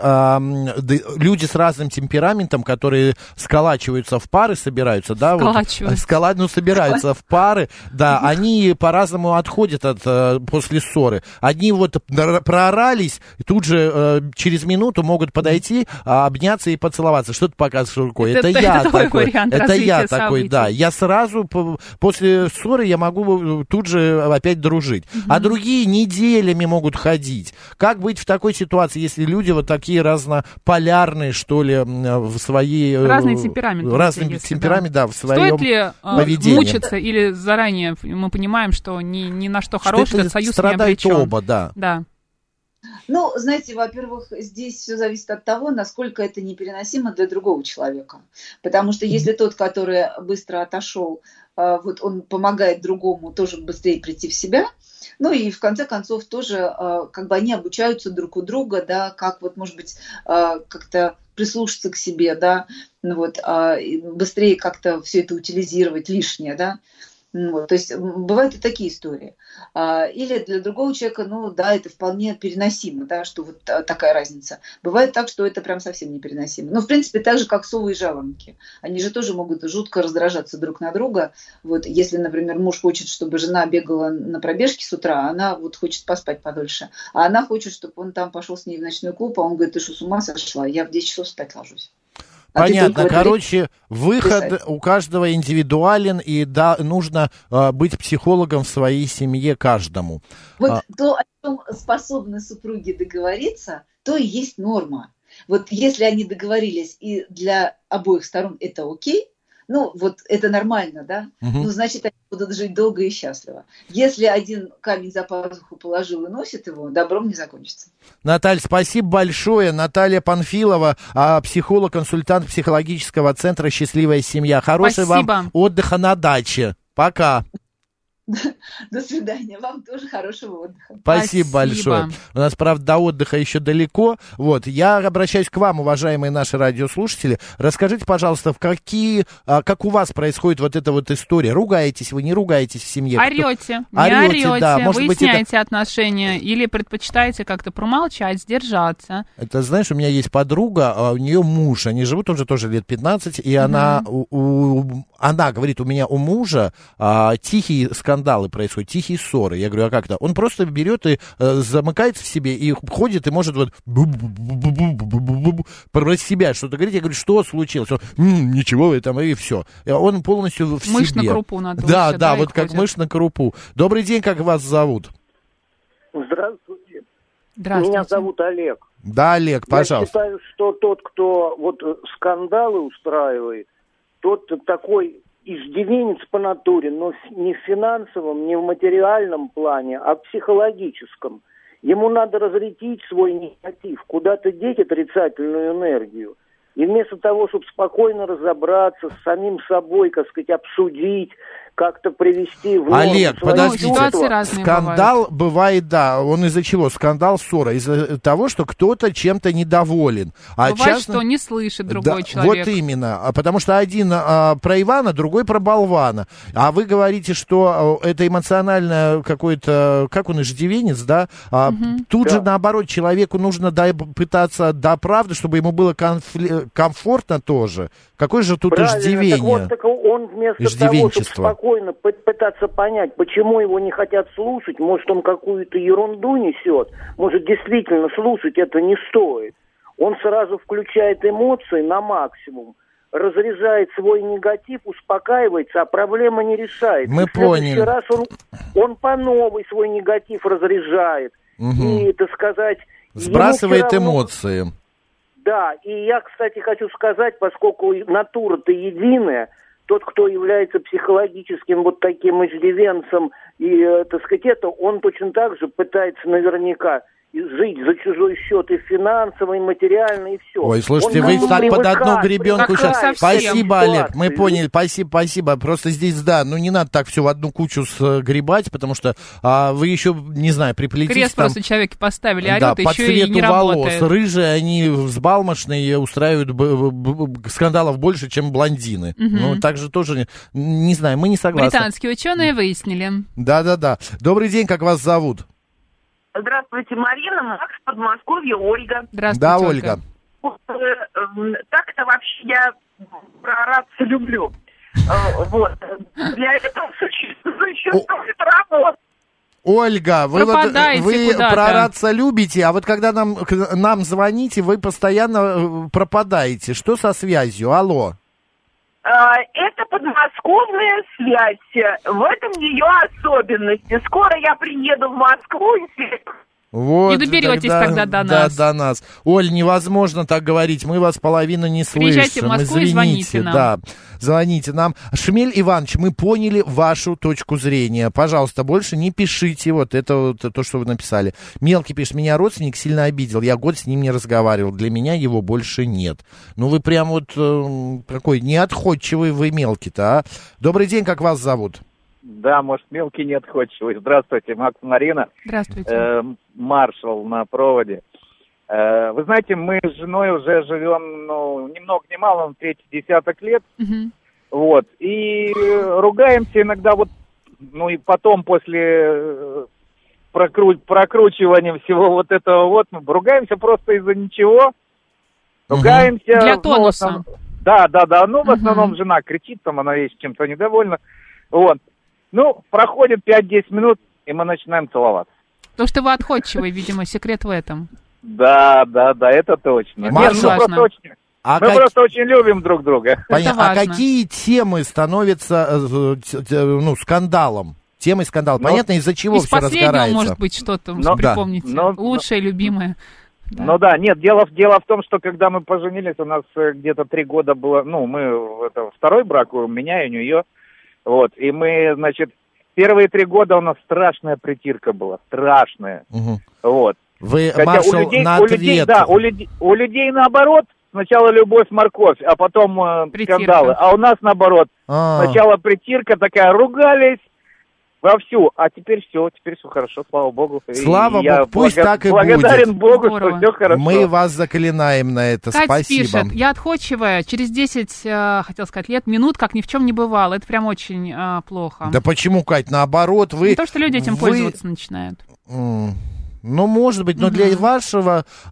Люди с разным темпераментом, которые сколачиваются в пары, собираются, да? Собираются в пары, да, они по-разному отходят после ссоры. Одни вот проорались, и тут же через минуту могут подойти, обняться и поцеловаться. Что ты показываешь рукой? Это я такой. Это я такой, да. Я сразу после ссоры я могу тут же опять дружить. А другие неделями могут ходить. Как быть в такой ситуации, если люди вот такие разнополярные, что ли, в своей... Разные темпераменты. Разные темпераменты, да, в своем поведении. Стоит ли мучиться, или заранее мы понимаем, что ни на что хороший этот союз не обречен? Оба, да. Да. Ну, знаете, во-первых, здесь все зависит от того, насколько это непереносимо для другого человека. Потому что если тот, который быстро отошел, вот он помогает другому тоже быстрее прийти в себя, ну и в конце концов тоже как бы они обучаются друг у друга, да, как вот, может быть, как-то прислушаться к себе, да, вот, быстрее как-то все это утилизировать лишнее, да. Вот, то есть бывают и такие истории. Или для другого человека, ну да, это вполне переносимо, да, что вот такая разница. Бывает так, что это прям совсем непереносимо. Ну, в принципе, так же, как совы и жаворонки. Они же тоже могут жутко раздражаться друг на друга. Вот, если, например, муж хочет, чтобы жена бегала на пробежке с утра, а она вот хочет поспать подольше. А она хочет, чтобы он там пошел с ней в ночной клуб, а он говорит, ты что, с ума сошла? Я в 10 часов спать ложусь. Понятно. Короче, выход у каждого индивидуален, и да, нужно быть психологом в своей семье каждому. Вот то, о чем способны супруги договориться, то и есть норма. Вот если они договорились, и для обоих сторон это окей, ну, вот это нормально, да? Ну, значит, они будут жить долго и счастливо. Если один камень за пазуху положил и носит его, добром не закончится. Наталья, спасибо большое. Наталья Панфилова, психолог-консультант психологического центра «Счастливая семья». Хорошего вам отдыха на даче. Пока. До свидания. Вам тоже хорошего отдыха. Спасибо большое. У нас, правда, до отдыха еще далеко. Вот, я обращаюсь к вам, уважаемые наши радиослушатели. Расскажите, пожалуйста, как у вас происходит вот эта вот история? Ругаетесь вы, не ругаетесь в семье? Орете, не орете, да. Выясняете отношения или предпочитаете как-то промолчать, сдержаться? Это, знаешь, у меня есть подруга, у нее муж, они живут уже тоже лет 15, и она говорит, у меня у мужа тихие скандалы происходят, тихие ссоры. Я говорю, а как-то? Он просто берет и замыкается в себе и ходит и может вот про себя что-то говорить. Я говорю, что случилось? Он, ничего, там, и все. Он полностью в себе. Мышь на крупу надо. Да, вот как мышь на крупу. Добрый день, как вас зовут? Здравствуйте. Здравствуйте. Меня зовут Олег. Да, Олег, пожалуйста. Я считаю, что тот, кто вот скандалы устраивает, тот такой иждивенец по натуре, но не в финансовом, не в материальном плане, а в психологическом. Ему надо разрядить свой негатив, куда-то деть отрицательную энергию. И вместо того, чтобы спокойно разобраться с самим собой, как сказать, обсудить, как-то привести в норму. Олег, подождите, скандал бывает, да, он из-за чего? Скандал, ссора, из-за того, что кто-то чем-то недоволен. Бывает, что не слышит другой человек. Вот именно, потому что один про Ивана, другой про болвана. А вы говорите, что это эмоционально какой-то, как он, иждивенец, да? Тут же, наоборот, человеку нужно пытаться до правды, чтобы ему было комфортно тоже. Какое же тут иждивение? Так он вместо того, чтобы спокойно пытаться понять, почему его не хотят слушать, может, он какую-то ерунду несет, может, действительно слушать это не стоит. Он сразу включает эмоции на максимум, разряжает свой негатив, успокаивается, а проблема не решается. Мы поняли. В следующий раз он по новой свой негатив разряжает. И, так сказать... Сбрасывает эмоции. Да, и я, кстати, хочу сказать, поскольку натура-то единая, тот, кто является психологическим вот таким иждивенцем, И, так сказать, он точно так же пытается наверняка жить за чужой счет и финансово, и материально, и все. Ой, слушайте, вы так под одну гребенку сейчас. Спасибо, Олег, мы поняли, спасибо. Просто здесь, да, не надо так все в одну кучу сгребать, потому что вы еще, не знаю, приплетите крест там... просто человеки поставили, орёт, да, по еще и не волос. работает. Рыжие, они взбалмошные, устраивают скандалов больше, чем блондины. Ну, так же тоже, не знаю, мы не согласны. Британские ученые выяснили. Да. Добрый день, как вас зовут? Здравствуйте, Марина, Макс, Подмосковье, Ольга. Здравствуйте, да, Ольга. Так-то вообще я прораться люблю. Вот. Для этого существует работа. Ольга, вы прораться любите, а вот когда нам звоните, вы постоянно пропадаете. Что со связью? Алло. Это подмосковная связь. В этом ее особенности. Скоро я приеду в Москву и... Вот, не доберетесь тогда до нас. Да, до нас. Оль, невозможно так говорить, мы вас половину не слышим. Приезжайте в Москву и звоните нам. Да, звоните нам. Шмель Иванович, мы поняли вашу точку зрения. Пожалуйста, больше не пишите вот это то, что вы написали. Мелкий пишет, меня родственник сильно обидел, я год с ним не разговаривал, для меня его больше нет. Ну вы прям вот какой неотходчивый вы мелкий-то, а? Добрый день, как вас зовут? Да, может, мелкий неотходчивый. Здравствуйте, Макс, Марина. Здравствуйте. Маршал на проводе. Вы знаете, мы с женой уже живем, ни много ни мало, третий десяток лет. Вот. И ругаемся иногда и потом после прокручивания всего вот этого мы ругаемся просто из-за ничего. Ругаемся. Для тонуса. Да. В основном жена кричит, она есть чем-то недовольна. Вот. Проходит 5-10 минут, и мы начинаем целоваться. То, что вы отходчивый, видимо, секрет в этом. Да, это точно. Маршал, мы просто очень любим друг друга. А какие темы становятся скандалом? Темой скандала. Понятно, из-за чего все разгорается. Из последнего, может быть, что-то припомните. Лучшее, любимое. Да. Нет, дело в том, что когда мы поженились, у нас где-то 3 года было, второй брак у меня и у нее. Вот, и мы, первые 3 года у нас страшная притирка была, страшная. Вот. Вы, хотя маршал, у людей наоборот, сначала любовь-морковь, а потом скандалы. А у нас наоборот, сначала притирка такая, ругались вовсю, а теперь все хорошо, слава богу. Слава Богу, пусть так и будет. Благодарен Богу, что все хорошо. Мы вас заклинаем на это, Кать спасибо. Пишет, я отходчивая, через 10, минут, как ни в чем не бывало. Это прям очень плохо. Да почему, Кать, наоборот, вы... Не то, что люди этим пользоваться начинают. Может быть, но для вашей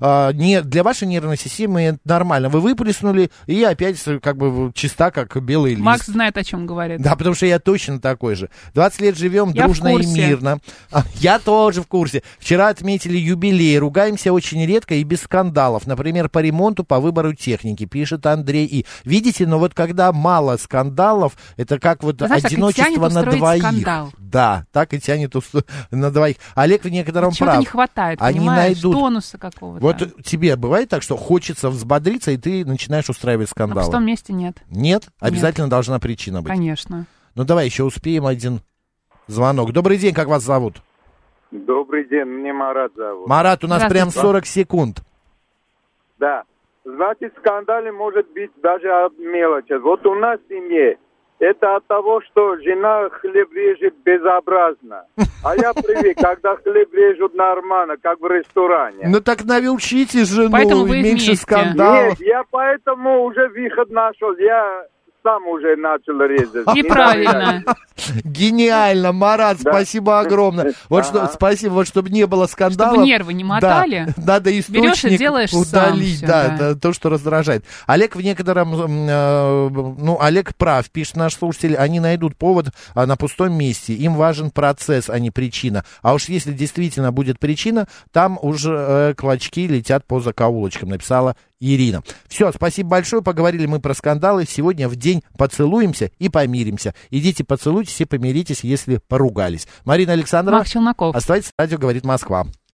нервной системы это нормально. Вы выплеснули, и опять чиста, как белый лист. Макс знает, о чем говорит. Да, потому что я точно такой же. 20 лет живем дружно и мирно. Я тоже в курсе. Вчера отметили юбилей. Ругаемся очень редко и без скандалов. Например, по ремонту, по выбору техники, пишет Андрей. И видите, но когда мало скандалов, это как одиночество на двоих. Скандал. Да, так и тянет на двоих. Олег в некотором прав. Чего-то не хватает, они понимаешь, найдут... тонуса какого-то. Вот тебе бывает так, что хочется взбодриться, и ты начинаешь устраивать скандалы? А в пустом месте нет. Нет? Обязательно должна причина быть? Конечно. Давай еще успеем один звонок. Добрый день, как вас зовут? Добрый день, мне Марат зовут. Марат, у нас прям 40 секунд. Да. Значит, скандалы может быть даже от мелочи. Вот у нас в семье это от того, что жена хлеб режет безобразно. А я привык, когда хлеб режут нормально, как в ресторане. Так научите жену, меньше скандалов. Нет, я поэтому уже выход нашел. Я сам уже начал резать. И правильно. Гениально, Марат, спасибо огромное. Спасибо, чтобы не было скандалов. Чтобы нервы не мотали. Надо источник удалить, то, что раздражает. Олег в некотором, Олег прав, пишет наш слушатель, они найдут повод на пустом месте. Им важен процесс, а не причина. А уж если действительно будет причина, там уже клочки летят по закоулочкам, написала Ирина. Все, спасибо большое, поговорили мы про скандалы. Сегодня в день поцелуемся и помиримся. Идите поцелуйтесь и помиритесь, если поругались. Марина Александровна, Макс Челноков. Оставайтесь, радио «Говорит Москва».